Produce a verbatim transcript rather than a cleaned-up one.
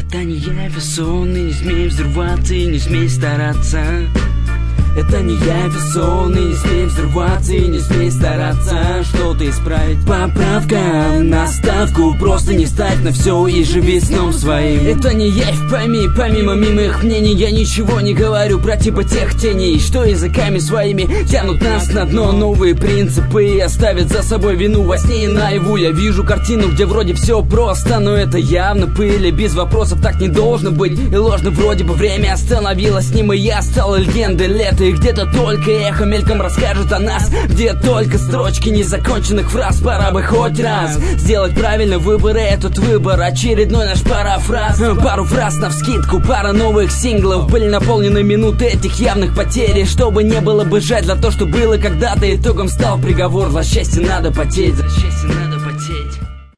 Это не я, весон, и не смей взрываться, и не смей стараться. Это не я, весон, и не смей взрываться, и не смей стараться что-то исправить. Поправка на ставку, просто не ставь на все и живи сном своим. Это не явь, пойми, помимо мимых мнений я ничего не говорю про типа тех теней, что языками своими тянут нас на дно. Новые принципы и оставят за собой вину во сне и наяву. Я вижу картину, где вроде все просто, но это явно пыль, и без вопросов так не должно быть. И ложно вроде бы время остановилось с ним, и я стал легендой лета. И где-то только эхо мельком расскажет о нас, где только строчки незаконченных фраз. Пора бы хоть раз сделать правильный выбор, и этот выбор очередной наш парафраз. Пару фраз навскидку, пара новых синглов. Были наполнены минуты этих явных потерь, и чтобы не было бы жаль за то, что было когда-то. Итогом стал приговор: за счастье надо потеть, за счастье надо